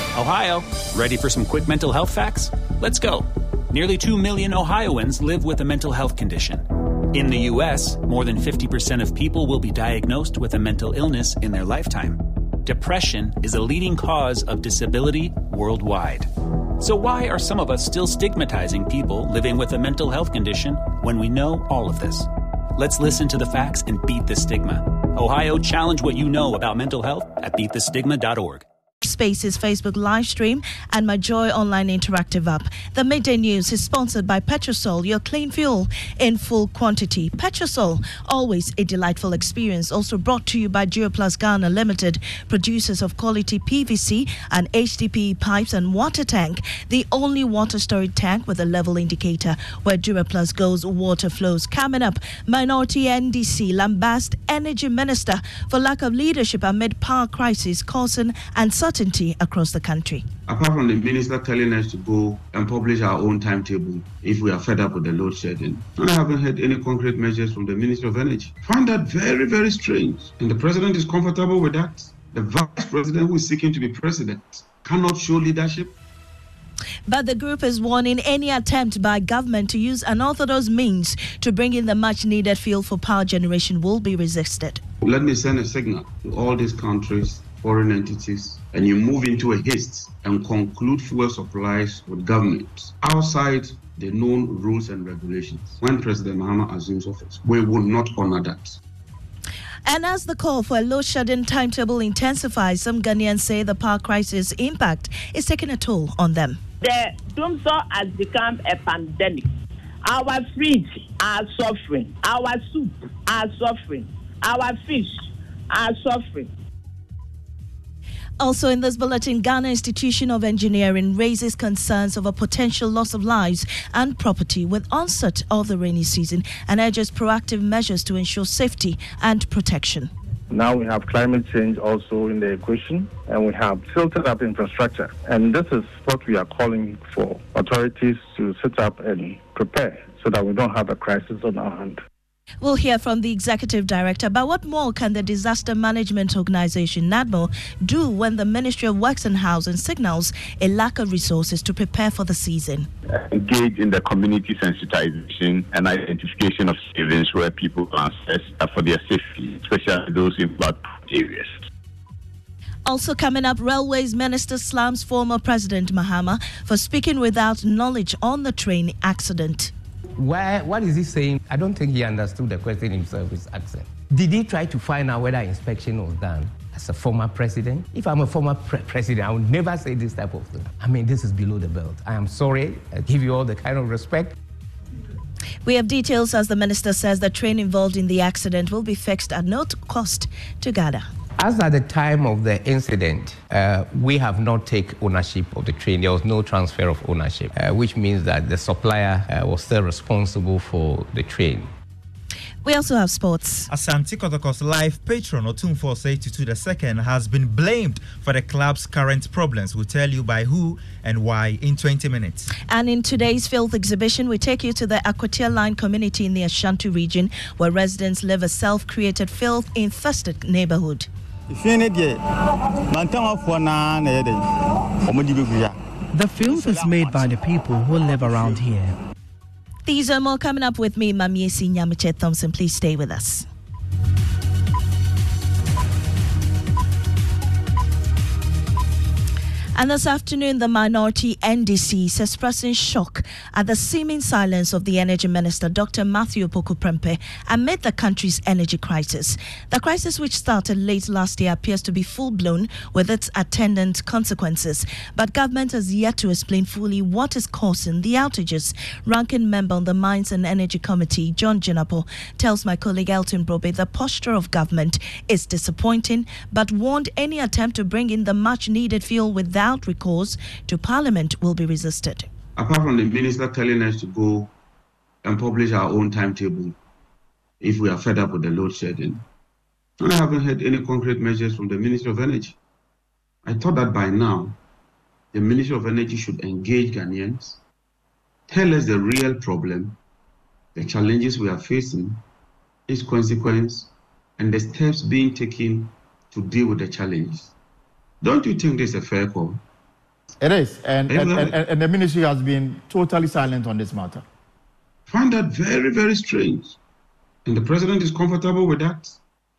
Ohio, ready for some quick mental health facts? Let's go. Nearly 2 million Ohioans live with a mental health condition. In the U.S., more than 50% of people will be diagnosed with a mental illness in their lifetime. Depression is a leading cause of disability worldwide. So why are some of us still stigmatizing people living with a mental health condition when we know all of this? Let's listen to the facts and beat the stigma. Ohio, challenge what you know about mental health at beatthestigma.org. Spaces Facebook live stream and My Joy online interactive app. The Midday News is sponsored by Petrosol, your clean fuel in full quantity. Petrosol, always a delightful experience. Also brought to you by Duroplus Ghana Limited, producers of quality PVC and HDPE pipes and water tank, the only water storage tank with a level indicator. Where Duroplus goes, water flows. Coming up, Minority NDC lambast Energy Minister for lack of leadership amid power crisis causing uncertainty across the country. Apart from the minister telling us to go and publish our own timetable if we are fed up with the load shedding, I haven't heard any concrete measures from the Minister of Energy. I find that very, very strange. And the president is comfortable with that. The vice president who is seeking to be president cannot show leadership. But the group is warning any attempt by government to use unorthodox means to bring in the much-needed fuel for power generation will be resisted. Let me send a signal to all these countries, foreign entities, and you move into a haste and conclude fuel supplies with governments outside the known rules and regulations. When President Mahama assumes office, we will not honor that. And as the call for a load-shedding timetable intensifies, some Ghanaians say the power crisis impact is taking a toll on them. The doomsday has become a pandemic. Our fridge are suffering. Our soup are suffering. Our fish are suffering. Also in this bulletin, Ghana Institution of Engineering raises concerns over potential loss of lives and property with onset of the rainy season and urges proactive measures to ensure safety and protection. Now we have climate change also in the equation, and we have filtered up infrastructure. And this is what we are calling for authorities to set up and prepare so that we don't have a crisis on our hand. We'll hear from the executive director, but what more can the disaster management organization, NADMO, do when the Ministry of Works and Housing signals a lack of resources to prepare for the season? Engage in the community sensitization and identification of savings where people can access for their safety, especially those in flood areas. Also coming up, Railways Minister slams former President Mahama for speaking without knowledge on the train accident. What is he saying? I don't think he understood the question himself, his accent. Did he try to find out whether inspection was done? As a former president, if I'm a former president, I would never say this type of thing. I mean, this is below the belt. I am sorry. I give you all the kind of respect. We have details as the minister says the train involved in the accident will be fixed at no cost to Ghana. As at the time of the incident, we have not taken ownership of the train. There was no transfer of ownership, which means that the supplier was still responsible for the train. We also have sports. Asante Kotoko's life patron Otumfuo Osei Tutu II has been blamed for the club's current problems. We'll tell you by who and why in 20 minutes. And in today's filth exhibition, we take you to the Akwatia Line community in the Ashanti region, where residents live a self-created filth-infested neighborhood. The filth is made by the people who live around here. These are more coming up with me, Mamiesi Nyamiche Thompson. Please stay with us. And this afternoon, the Minority NDC is expressing shock at the seeming silence of the Energy Minister, Dr. Matthew Opoku-Prempeh, amid the country's energy crisis. The crisis, which started late last year, appears to be full-blown with its attendant consequences. But government has yet to explain fully what is causing the outages. Ranking member on the Mines and Energy Committee, John Jinapo, tells my colleague Elton Brobe the posture of government is disappointing, but warned any attempt to bring in the much-needed fuel without recourse to Parliament will be resisted. Apart from the minister telling us to go and publish our own timetable if we are fed up with the load shedding, I haven't heard any concrete measures from the Ministry of Energy. I thought that by now, the Ministry of Energy should engage Ghanaians, tell us the real problem, the challenges we are facing, its consequence, and the steps being taken to deal with the challenges. Don't you think this is a fair call? It is, and the ministry has been totally silent on this matter. I find that very, very strange. And the president is comfortable with that.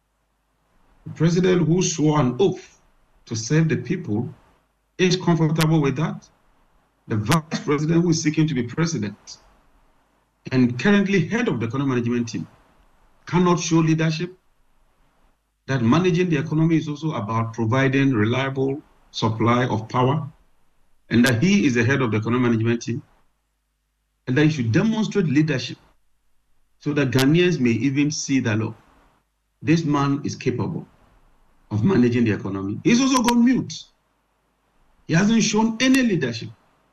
The president who swore an oath to serve the people is comfortable with that. The vice president who is seeking to be president and currently head of the economic management team cannot show leadership. That managing the economy is also about providing reliable supply of power, and that he is the head of the economic management team, and that he should demonstrate leadership so that Ghanaians may even see that, look, this man is capable of managing the economy. He's also gone mute. He hasn't shown any leadership.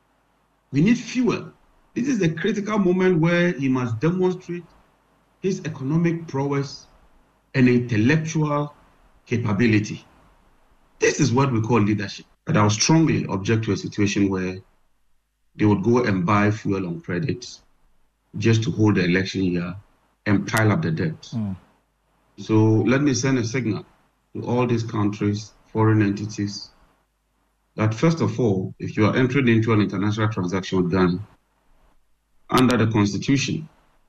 We need fuel. This is the critical moment where he must demonstrate his economic prowess and intellectual capability. This is what we call leadership. But I would strongly object to a situation where they would go and buy fuel on credit just to hold the election year and pile up the debt. So let me send a signal to all these countries, foreign entities, that first of all, if you are entering into an international transaction with Ghana, under the Constitution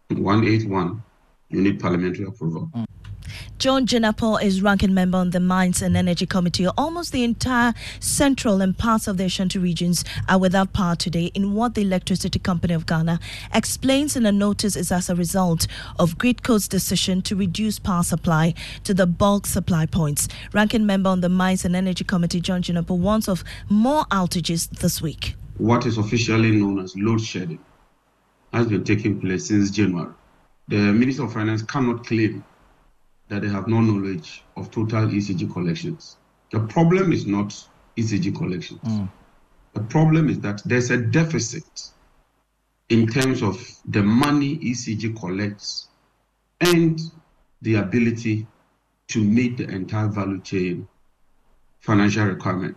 181, you need parliamentary approval. John Jinapor is ranking member on the Mines and Energy Committee. Almost the entire central and parts of the Ashanti regions are without power today in what the Electricity Company of Ghana explains in a notice is as a result of Gridco's decision to reduce power supply to the bulk supply points. Ranking member on the Mines and Energy Committee, John Jinapor, warns of more outages this week. What is officially known as load shedding has been taking place since January. The Minister of Finance cannot claim that they have no knowledge of total ECG collections. The problem is not ECG collections. The problem is that there's a deficit in terms of the money ECG collects and the ability to meet the entire value chain financial requirement.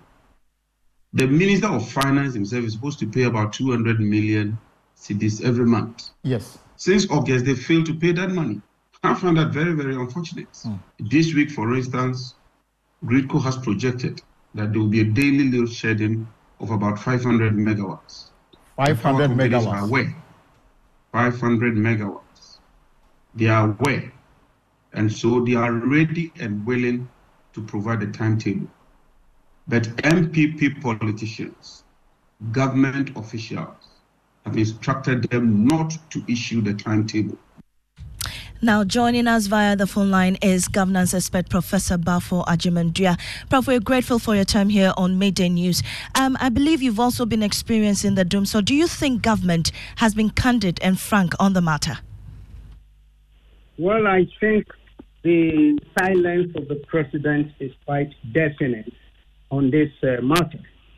The Minister of Finance himself is supposed to pay about 200 million cedis every month. Yes. Since August, they failed to pay that money. I find that very, very unfortunate. This week, for instance, Gridco has projected that there will be a daily load shedding of about 500 megawatts. 500 megawatts. Are aware. 500 megawatts. They are aware. And so they are ready and willing to provide a timetable. But MPP politicians, government officials, have instructed them not to issue the timetable. Now, joining us via the phone line is governance expert Professor Bafo Agyeman-Duah. Prof, we're grateful for your time here on Midday News. I believe you've also been experiencing the doom. So do you think government has been candid and frank on the matter? Well, I think the silence of the president is quite definite on this matter.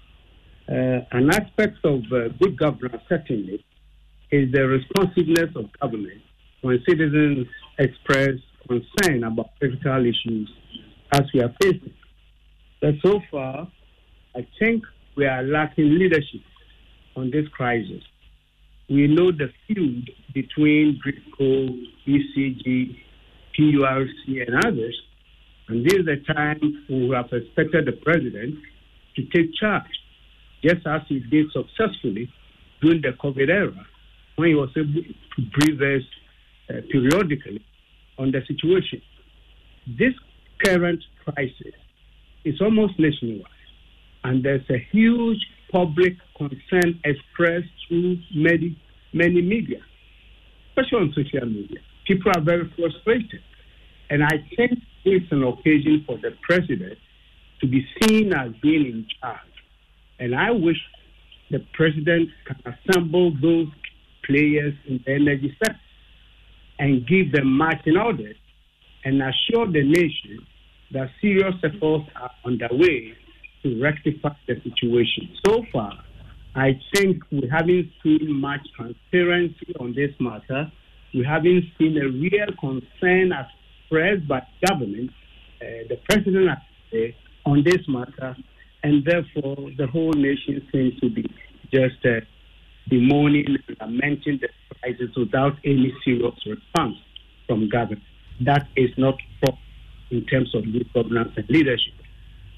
An aspect of good governance, certainly, is the responsiveness of government when citizens express concern about critical issues as we are facing. But so far, I think we are lacking leadership on this crisis. We know the feud between Gridco, ECG, PURC, and others, and this is the time we have expected the president to take charge, just as he did successfully during the COVID era, when he was able to brief us periodically on the situation. This current crisis is almost nationwide, and there's a huge public concern expressed through many media, especially on social media. People are very frustrated, and I think it's an occasion for the president to be seen as being in charge. And I wish the president can assemble those players in the energy sector and give them marching orders and assure the nation that serious efforts are underway to rectify the situation. So far, I think we haven't seen much transparency on this matter. We haven't seen a real concern expressed by government, the president on this matter, and therefore the whole nation seems to be just bemoaning and lamenting the crisis without any serious response from government. That is not proper in terms of good governance and leadership.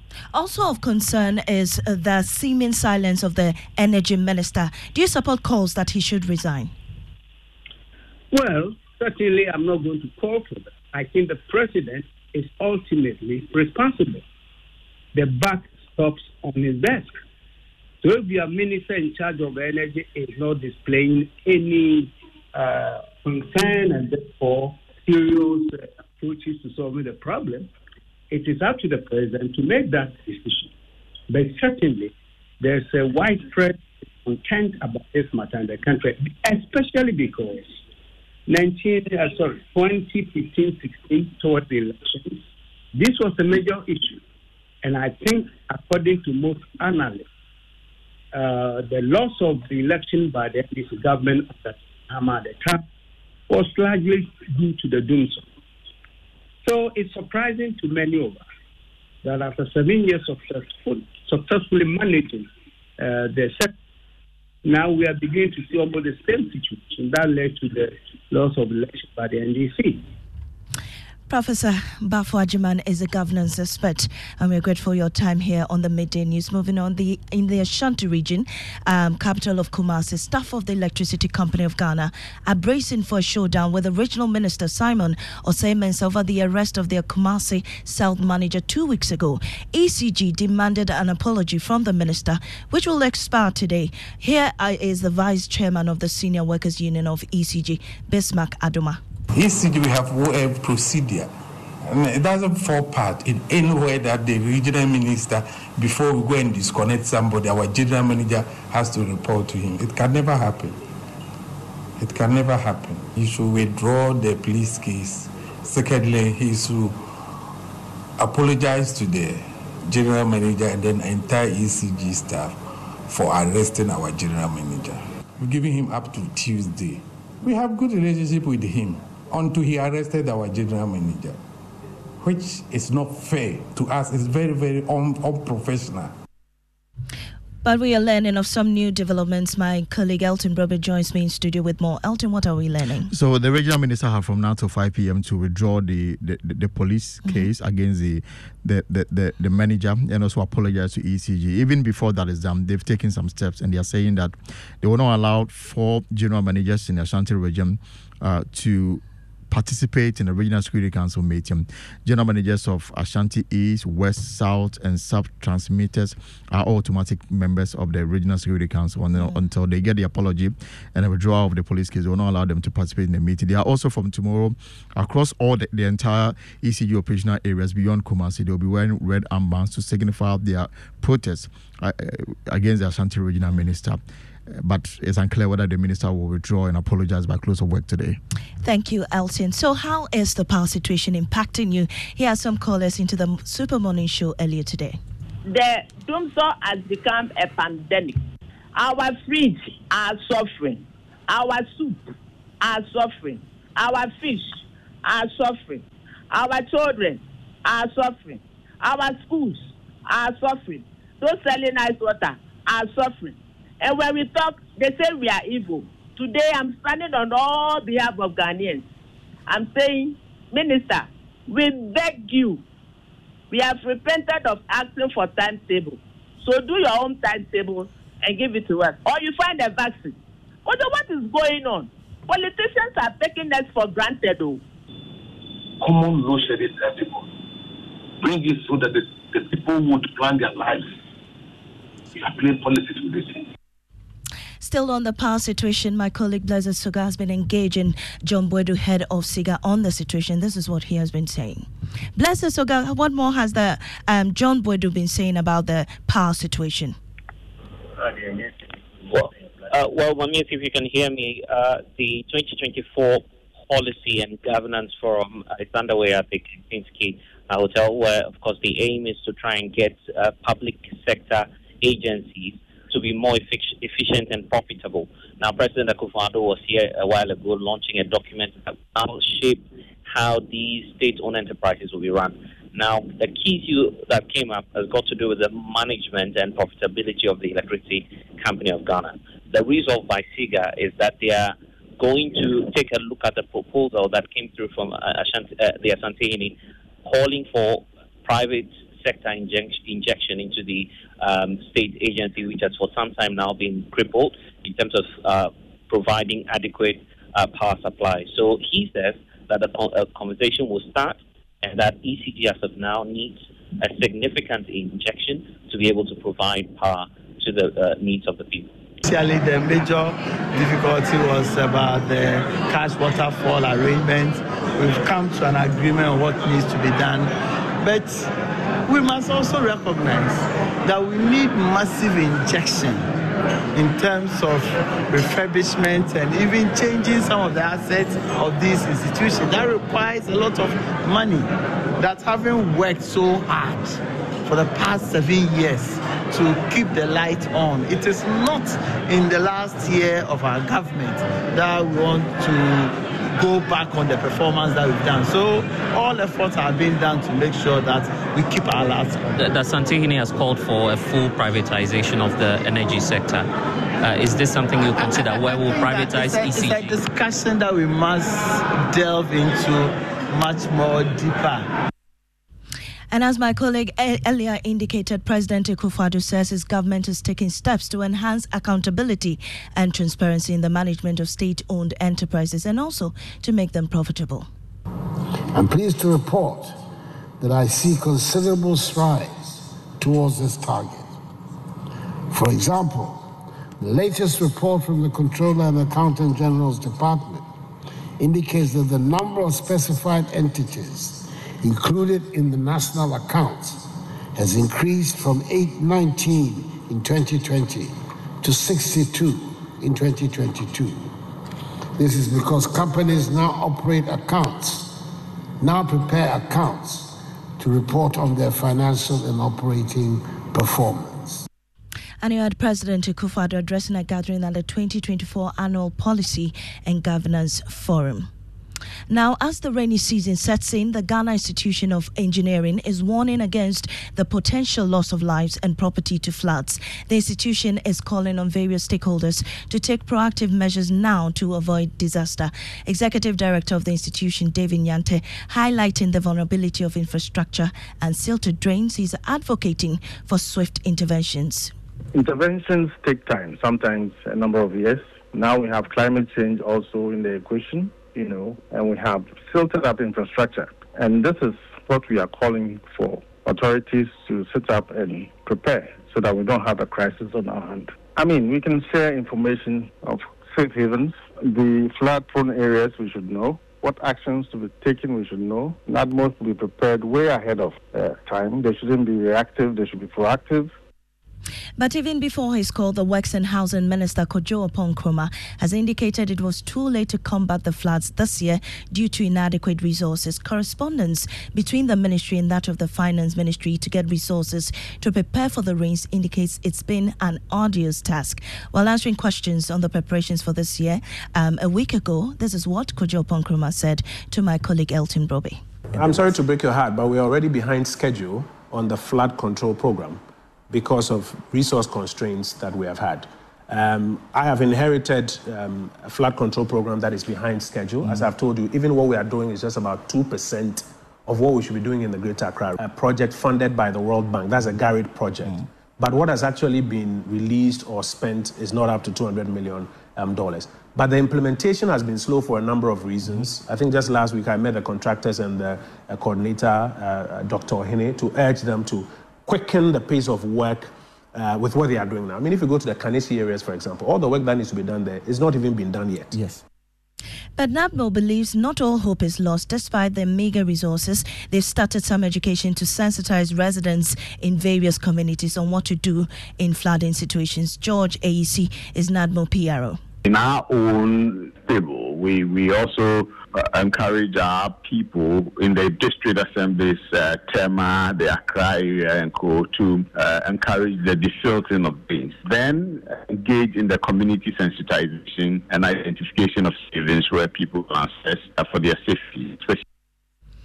Also of concern is the seeming silence of the energy minister. Do you support calls that he should resign? Well, certainly I'm not going to call for that. I think the president is ultimately responsible. The buck stops on his desk. So if your minister in charge of energy is not displaying any concern and therefore serious approaches to solving the problem, it is up to the president to make that decision. But certainly, there's a widespread content about this matter in the country, especially because 2015-16 towards the elections, this was a major issue. And I think, according to most analysts, the loss of the election by the NDC government at the time was largely due to the doom zone. So it's surprising to many of us that after 7 years of successfully managing the sector, now we are beginning to see almost the same situation that led to the loss of election by the NDC. Professor Bafo Agyeman is a governance expert, and we're grateful for your time here on the Midday News. Moving on, in the Ashanti region, capital of Kumasi, staff of the Electricity Company of Ghana are bracing for a showdown with the regional minister Simon Osei over the arrest of their Kumasi South manager 2 weeks ago. ECG demanded an apology from the minister, which will expire today. Here is the vice chairman of the Senior Workers Union of ECG, Bismarck Adoma. ECG, we have a procedure, and it doesn't fall part in any way that the regional minister, before we go and disconnect somebody, our general manager has to report to him. It can never happen. It can never happen. He should withdraw the police case. Secondly, he should apologize to the general manager and then entire ECG staff for arresting our general manager. We're giving him up to Tuesday. We have good relationship with him until he arrested our general manager, which is not fair to us. It's very, very unprofessional. But we are learning of some new developments. My colleague Elton Brobe joins me in studio with more. Elton, what are we learning? So the regional minister have from now to 5 p.m. to withdraw the police case against the manager and also apologize to ECG. Even before that is done, they've taken some steps and they are saying that they will not allow 4 general managers in the Ashanti region to participate in the Regional Security Council meeting. General managers of Ashanti East, West, South, and Sub transmitters are automatic members of the Regional Security Council until they get the apology and the withdrawal of the police case. They will not allow them to participate in the meeting. They are also from tomorrow across all the entire ECG operational areas beyond Kumasi. They will be wearing red armbands to signify their protest against the Ashanti regional minister. But it's unclear whether the minister will withdraw and apologize by close of work today. Thank you, Elton. So how is the power situation impacting you? Here are some callers into the Super Morning Show earlier today. The doomsday has become a pandemic. Our fridge are suffering. Our soup are suffering. Our fish are suffering. Our children are suffering. Our schools are suffering. Those selling ice water are suffering. And when we talk, they say we are evil. Today, I'm standing on all behalf of Ghanaians. I'm saying, Minister, we beg you. We have repented of asking for timetable. So do your own timetable and give it to us. Or you find a vaccine. What is going on? Politicians are taking us for granted, though. Common law shedding people. Bring it so that the people would plan their lives. We are playing politics with this thing. Still on the power situation, my colleague Blessed Soga has been engaging John Boadu, head of SIGA, on the situation. This is what he has been saying. Blessed Soga, what more has the John Boadu been saying about the power situation? Well, Mami, if you can hear me, the 2024 Policy and Governance Forum is underway at the Kempinski Hotel, where, of course, the aim is to try and get public sector agencies to be more efficient and profitable. Now, President Akufo-Addo was here a while ago launching a document that will shape how these state-owned enterprises will be run. Now, the key issue that came up has got to do with the management and profitability of the Electricity Company of Ghana. The resolve by SIGA is that they are going to take a look at the proposal that came through from the Asantehene, calling for private sector injection into the state agency, which has for some time now been crippled in terms of providing adequate power supply. So he says that a conversation will start and that ECG as of now needs a significant injection to be able to provide power to the needs of the people. Initially, the major difficulty was about the cash waterfall arrangement. We've come to an agreement on what needs to be done. But we must also recognize that we need massive injection in terms of refurbishment and even changing some of the assets of these institutions. That requires a lot of money. That having worked so hard for the past 7 years to keep the light on, it is not in the last year of our government that we want to go back on the performance that we've done. So all efforts are being done to make sure that we keep our lights on. The Asante has called for a full privatization of the energy sector. Is this something you consider? Where we'll privatize ECG? It's a discussion that we must delve into much more deeper. And as my colleague earlier indicated, President Akufo-Addo says his government is taking steps to enhance accountability and transparency in the management of state-owned enterprises and also to make them profitable. I'm pleased to report that I see considerable strides towards this target. For example, the latest report from the Comptroller and Accountant General's Department indicates that the number of specified entities included in the national accounts has increased from 819 in 2020 to 62 in 2022. This is because companies now prepare accounts to report on their financial and operating performance. And you had President Akufo-Addo addressing a gathering at the 2024 Annual Policy and Governance Forum. Now, as the rainy season sets in, the Ghana Institution of Engineering is warning against the potential loss of lives and property to floods. The institution is calling on various stakeholders to take proactive measures now to avoid disaster. Executive Director of the institution, David Nyante, highlighting the vulnerability of infrastructure and silted drains, is advocating for swift interventions. Interventions take time, sometimes a number of years. Now we have climate change also in the equation. And we have filtered up infrastructure. And this is what we are calling for authorities to sit up and prepare so that we don't have a crisis on our hand. I mean, we can share information of safe havens, the flood-prone areas we should know, what actions to be taken we should know. NADMO to be prepared way ahead of time. They shouldn't be reactive, they should be proactive. But even before his call, the Works and Housing Minister Kojo Oppong-Nkrumah has indicated it was too late to combat the floods this year due to inadequate resources. Correspondence between the ministry and that of the Finance Ministry to get resources to prepare for the rains indicates it's been an arduous task. While answering questions on the preparations for this year, a week ago, this is what Kojo Oppong-Nkrumah said to my colleague Elton Broby. I'm sorry to break your heart, but we're already behind schedule on the flood control program because of resource constraints that we have had. I have inherited a flood control program that is behind schedule. As I've told you, even what we are doing is just about 2% of what we should be doing in the Greater Accra. A project funded by the World Bank, that's a GARID project. But what has actually been released or spent is not up to $200 million. But the implementation has been slow for a number of reasons. I think just last week I met the contractors and the coordinator, Dr. Ohene, to urge them to quicken the pace of work with what they are doing now. I mean, if you go to the Kaneshie areas, for example, all the work that needs to be done there is not even been done yet. Yes. But NADMO believes not all hope is lost. Despite their meager resources, they've started some education to sensitize residents in various communities on what to do in flooding situations. George AEC is NADMO PRO. In our own table, we also encourage our people in the district assemblies, Tema, the Accra area, and Co. to encourage the desilting of drains. Then engage in the community sensitization and identification of savings where people can access for their safety, especially.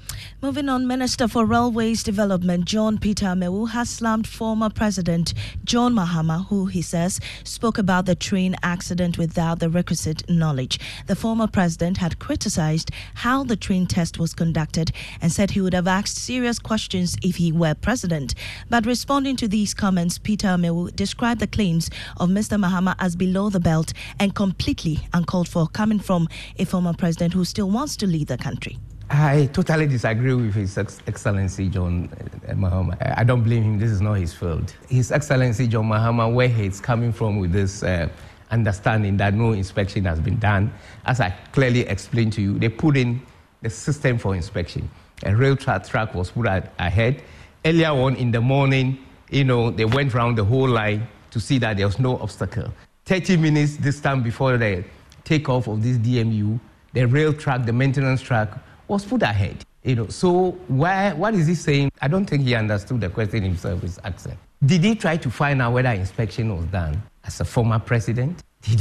Moving on, Minister for Railways Development John Peter Amewu has slammed former President John Mahama, who he says spoke about the train accident without the requisite knowledge. The former president had criticized how the train test was conducted and said he would have asked serious questions if he were president. But responding to these comments, Peter Amewu described the claims of Mr. Mahama as below the belt and completely uncalled for, coming from a former president who still wants to lead the country. I totally disagree with His Excellency John Mahama. I don't blame him. This is not his fault. His Excellency John Mahama, where he's coming from with this understanding that no inspection has been done, as I clearly explained to you, they put in the system for inspection. A rail track was put ahead. Earlier on in the morning, they went around the whole line to see that there was no obstacle. 30 minutes this time before the takeoff of this DMU, the rail track, the maintenance track, was put ahead. So what is he saying? I don't think he understood the question himself, his accent. Did he try to find out whether inspection was done as a former president? Did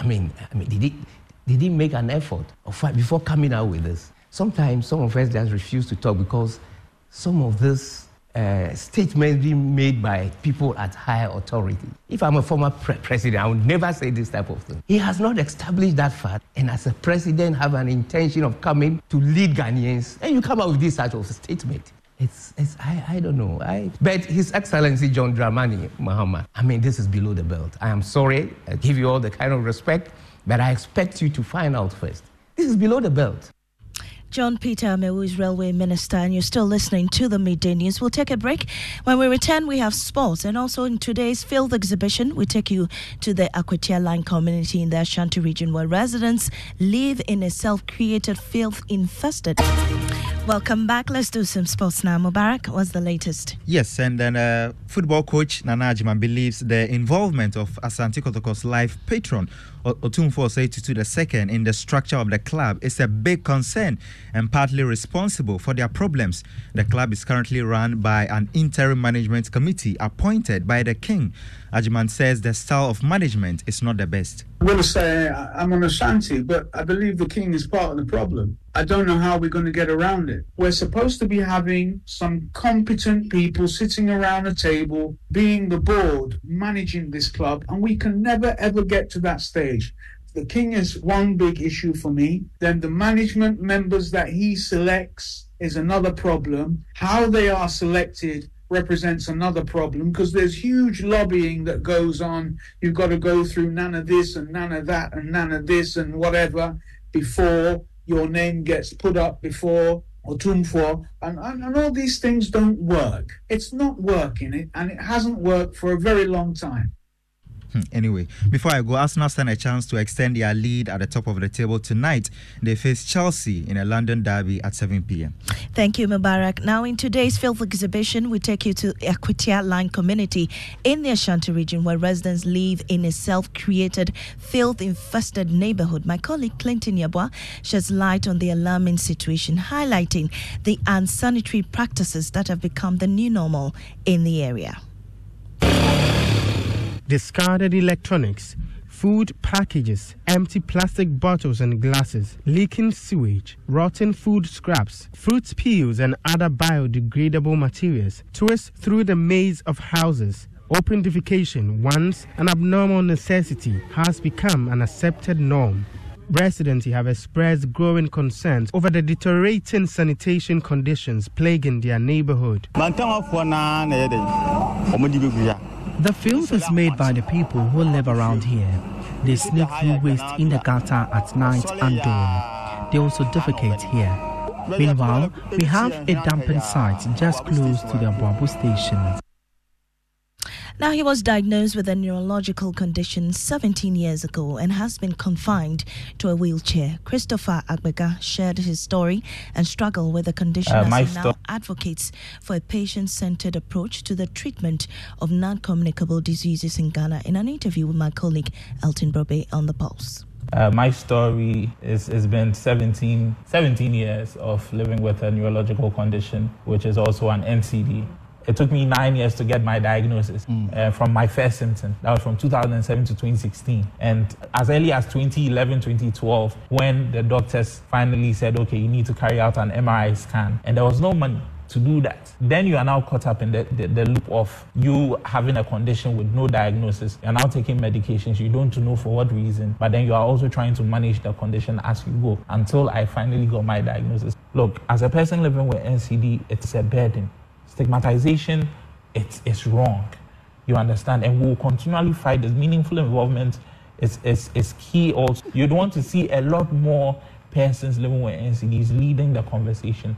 he make an effort before coming out with this? Sometimes some of us just refuse to talk because some of this statements being made by people at higher authority. If I'm a former president, I would never say this type of thing. He has not established that fact, and as a president have an intention of coming to lead Ghanaians, and you come out with this type of statement. I don't know. But His Excellency John Dramani Mahama, this is below the belt. I am sorry. I give you all the kind of respect, but I expect you to find out first. This is below the belt. John Peter Amewu is Railway Minister, and you're still listening to the Midday News. We'll take a break. When we return, we have sports, and also in today's field exhibition, we take you to the Akwatia Line community in the Ashanti region, where residents live in a self-created, filth-infested. Welcome back. Let's do some sports now. Mubarak, what's the latest? Yes, and then football coach Nana Ajiman believes the involvement of Asante Kotoko's life patron Otumfuo Osei Tutu II in the structure of the club is a big concern and partly responsible for their problems. The club is currently run by an interim management committee appointed by the king. Ajiman says the style of management is not the best. I'm going to say I'm an Ashanti, but I believe the king is part of the problem. I don't know how we're going to get around it. We're supposed to be having some competent people sitting around a table, being the board, managing this club, and we can never ever get to that stage. The king is one big issue for me. Then the management members that he selects is another problem. How they are selected represents another problem, because there's huge lobbying that goes on. You've got to go through none of this and none of that and none of this and whatever before your name gets put up before Otumfuo, and all these things don't work. It's not working, and it hasn't worked for a very long time. Anyway, before I go, Arsenal stand a chance to extend their lead at the top of the table tonight. They face Chelsea in a London derby at 7 p.m. Thank you, Mubarak. Now, in today's field exhibition, we take you to Akwatia Line community in the Ashanti region, where residents live in a self-created, filth-infested neighborhood. My colleague Clinton Yabwa sheds light on the alarming situation, highlighting the unsanitary practices that have become the new normal in the area. Discarded electronics, food packages, empty plastic bottles and glasses, leaking sewage, rotten food scraps, fruit peels and other biodegradable materials twist through the maze of houses. Open defecation, once an abnormal necessity, has become an accepted norm. Residents have expressed growing concerns over the deteriorating sanitation conditions plaguing their neighborhood. The filth is made by the people who live around here. They sneak through waste in the gutter at night and dawn. They also defecate here. Meanwhile, we have a dumping site just close to the Abuabu station. Now, he was diagnosed with a neurological condition 17 years ago and has been confined to a wheelchair. Christopher Agbega shared his story and struggle with the condition as he now advocates for a patient-centered approach to the treatment of non-communicable diseases in Ghana in an interview with my colleague Elton Brobe on The Pulse. My story has been 17 years of living with a neurological condition, which is also an NCD. It took me 9 years to get my diagnosis from my first symptom. That was from 2007 to 2016. And as early as 2011, 2012, when the doctors finally said, okay, you need to carry out an MRI scan, and there was no money to do that. Then you are now caught up in the loop of you having a condition with no diagnosis. You're now taking medications. You don't know for what reason, but then you are also trying to manage the condition as you go until I finally got my diagnosis. Look, as a person living with NCD, it's a burden. Stigmatization, it's wrong. You understand? And we'll continually fight this. Meaningful involvement is key also. You'd want to see a lot more persons living with NCDs leading the conversation.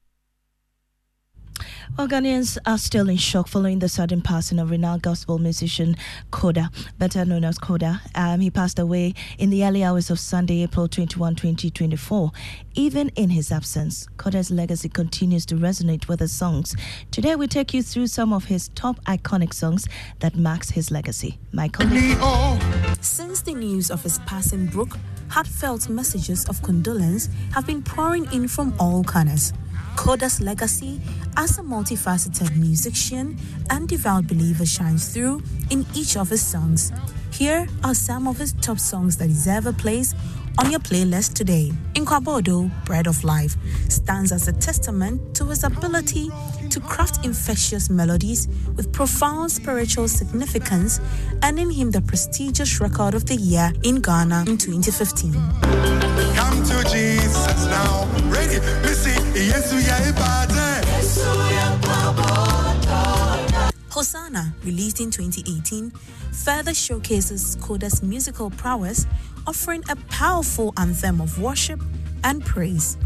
Well, Ghanaians are still in shock following the sudden passing of renowned gospel musician Koda, better known as Koda. He passed away in the early hours of Sunday, April 21, 2024. Even in his absence, Koda's legacy continues to resonate with his songs. Today, we take you through some of his top iconic songs that marks his legacy. Michael. Since the news of his passing broke, heartfelt messages of condolence have been pouring in from all corners. Koda's legacy as a multifaceted musician and devout believer shines through in each of his songs. Here are some of his top songs that deserve a place on your playlist today. Nkwabodo, Bread of Life, stands as a testament to his ability to craft infectious melodies with profound spiritual significance, earning him the prestigious Record of the Year in Ghana in 2015. Come to Jesus now, ready, listen, Hosanna, released in 2018, further showcases Koda's musical prowess, offering a powerful anthem of worship and praise.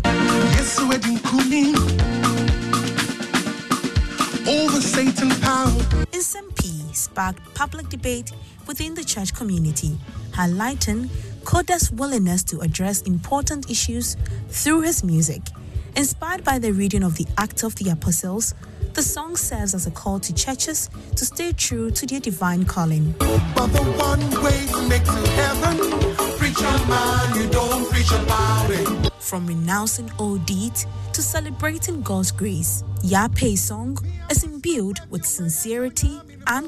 Over Satan power. SMP sparked public debate within the church community, highlighting Koda's willingness to address important issues through his music. Inspired by the reading of the Acts of the Apostles, the song serves as a call to churches to stay true to their divine calling. But the one way to make to heaven, preach a man, you don't preach about it. From renouncing old deeds to celebrating God's grace, Yape's song is imbued with sincerity and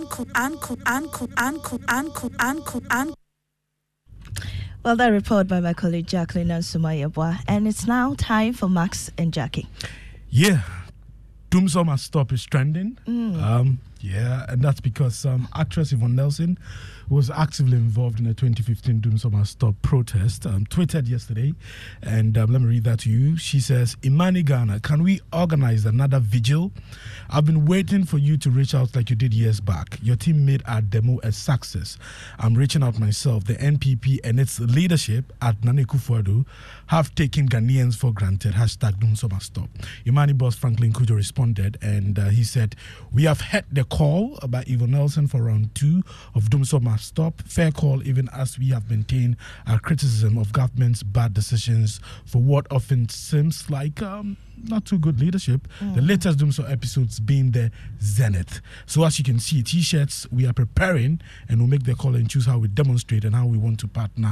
Well, that report by my colleague Jacqueline and Sumayabwa, and it's now time for Max and Jackie. Yeah, Dumso Must Stop is trending. Yeah, and that's because actress Yvonne Nelson was actively involved in the 2015 Dumso Must Stop protest, tweeted yesterday, and let me read that to you. She says, Imani Ghana, can we organize another vigil? I've been waiting for you to reach out like you did years back. Your team made our demo a success. I'm reaching out myself. The NPP and its leadership at Nana Akufo-Addo have taken Ghanaians for granted. Hashtag Dumso Must Stop. Imani boss Franklin Kujo responded, and he said, we have heard the call by Yvonne Nelson for round 2 of Dumso Must Stop. Fair call, even as we have maintained our criticism of government's bad decisions for what often seems like not too good leadership. The latest Dumso episodes being the zenith. So as you can see, t-shirts we are preparing, and we'll make the call and choose how we demonstrate and how we want to partner